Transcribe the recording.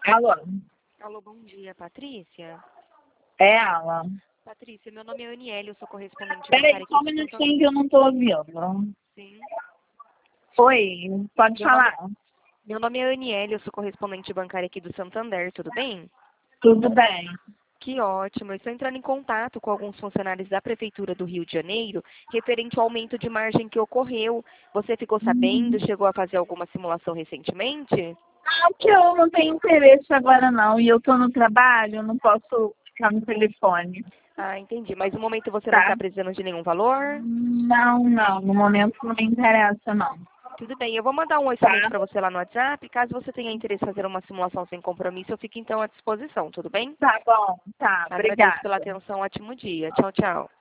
Alô? Alô, bom dia, Patrícia. É ela. Patrícia, meu nome é Aniele, eu sou correspondente Peraí, bancária só um aqui do Santander. minutinho que eu não tô ouvindo. Sim. Oi, pode Meu nome, falar. meu nome é Aniele, eu sou correspondente bancária aqui do Santander, tudo bem? Tudo bem? Que ótimo, eu estou entrando em contato com alguns funcionários da Prefeitura do Rio de Janeiro referente ao aumento de margem que ocorreu. Você ficou sabendo, chegou a fazer alguma simulação recentemente? Ah, que eu não tenho interesse agora não. E eu tô no trabalho, eu não posso ficar no telefone. Ah, entendi, mas no momento você não Tá? está precisando de nenhum valor? Não. No momento não me interessa, não. Tudo bem, eu vou mandar um oi Tá? somente para você lá no WhatsApp. Caso você tenha interesse em fazer uma simulação sem compromisso, eu fico então à disposição, tudo bem? Tá bom. Tá, Agradeço pela obrigada. atenção, ótimo dia. Tchau, tchau.